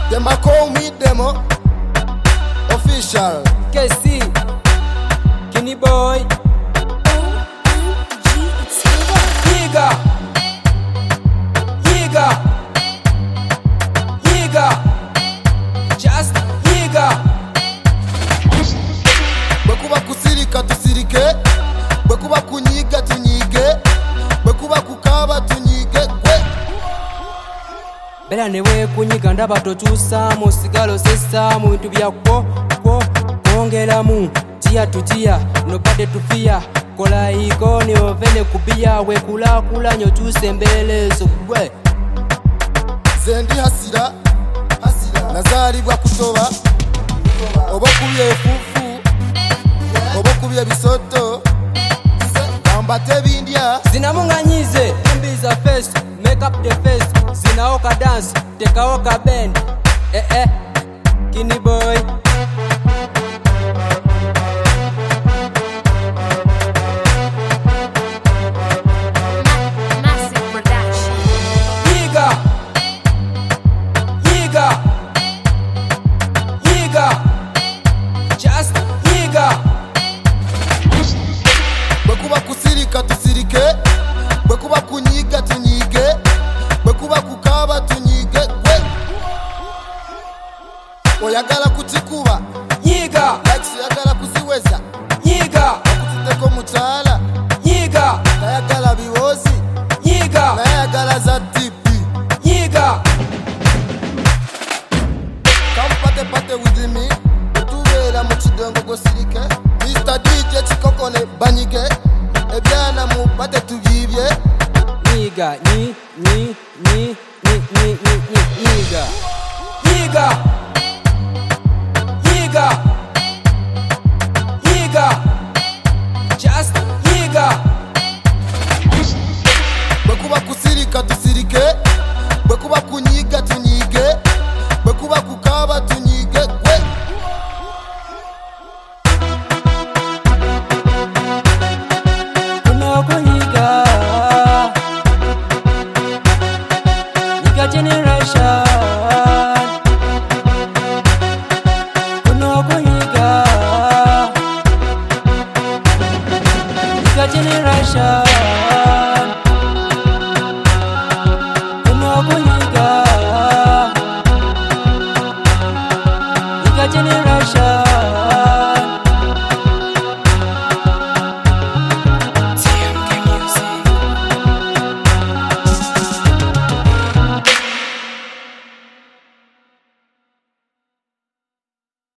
Them a call me demo official. KC, Kenny Boy, Yiga, just Yiga. Bwekuba kusirika tusirike, bwekuba kunyiga tunyige, bwekuba kukaba tunyige kwe. Bela newe kunyiga ndaba totusa musigalo sesa mu bintu byakwo kwongeramu tia tutia nobade tufia kola ikoni ovene kubia we kula nyo tusembelezo gwe Zendi hasira nazalibwa kutoba obokubye fufu obokubye bisoto kambate bindya zinamunganyize mbiza face make up the face zinaoka dance tekaoka bend Kenny Boy Massive production. Yiga, just Yiga. bwekuba kusirika tusirike, bwekuba kunyiga tunyige, bwekuba kukaba tunyige kwe. Oyagala kutikuba Yiga, likes oyagala kuziweza Yiga, kutiteko mukyala Yiga, tayagala biwozi Yiga, nayagala za tipi. Yiga. Come pate with me tubeera mu kidongo gosirike Mr. DJ Chikokone banyige ebyana mu pate tubibye Yiga, Yiga.